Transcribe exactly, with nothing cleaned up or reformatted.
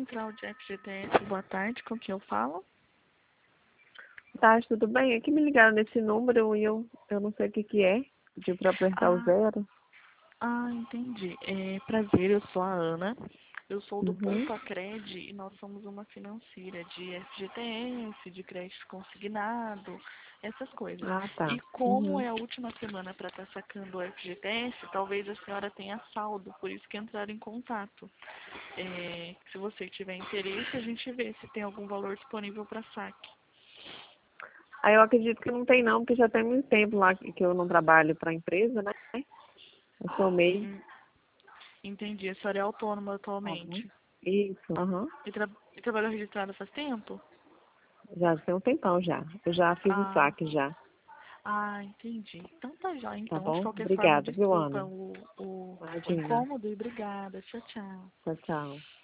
Central de F G T S, boa tarde, com quem eu falo? Tá, tudo bem? Aqui me ligaram nesse número e eu, eu não sei o que que é. Pediu para apertar o Ah, zero. ah, entendi. É, prazer, eu sou a Ana. Eu sou do Uhum. Ponto Acred e nós somos uma financeira de F G T S, de crédito consignado, essas coisas. Ah, tá. E como Uhum. é a última semana para estar sacando o F G T S, talvez a senhora tenha saldo, por isso que entraram em contato. É, se você tiver interesse, a gente vê se tem algum valor disponível para saque. Aí eu acredito que não tem não, porque já tem muito tempo lá que que eu não trabalho para a empresa, né? Eu sou MEI. Hum, Entendi. A senhora é autônoma Uhum. atualmente. Isso, aham. E, tra e trabalhou registrada faz tempo? Já tem um tempão já. Eu já fiz o Ah, saque já. ah, entendi. Então tá já. Tá Então, de bom? qualquer forma, Obrigada, viu, desculpa Ana? o, o, o Imagina. incômodo e obrigada. Tchau, tchau. Tchau, tchau.